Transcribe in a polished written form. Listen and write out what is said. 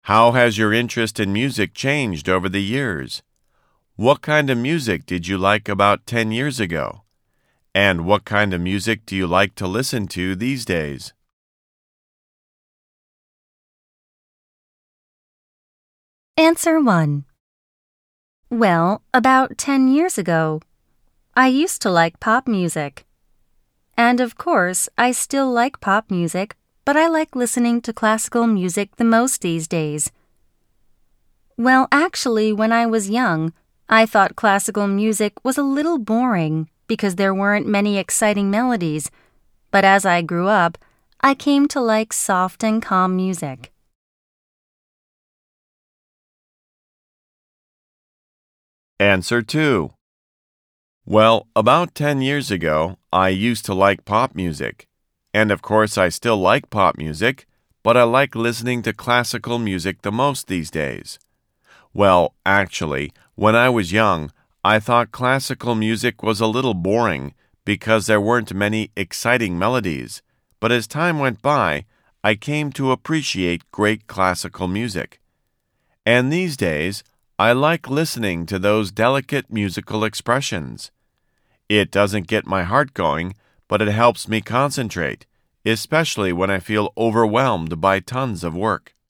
How has your interest in music changed over the years? What kind of music did you like about 10 years ago? And what kind of music do you like to listen to these days? Answer 1. Well, about 10 years ago, I used to like pop music. And of course, I still like pop music, but I like listening to classical music the most these days. Well, actually, when I was young, I thought classical music was a little boring because there weren't many exciting melodies, but as I grew up, I came to like soft and calm music. Answer 2. Well, about 10 years ago, I used to like pop music. And of course, I still like pop music, but I like listening to classical music the most these days. Well, actually, when I was young, I thought classical music was a little boring because there weren't many exciting melodies. But as time went by, I came to appreciate great classical music. And these days, I like listening to those delicate musical expressions. It doesn't get my heart going, but it helps me concentrate, especially when I feel overwhelmed by tons of work.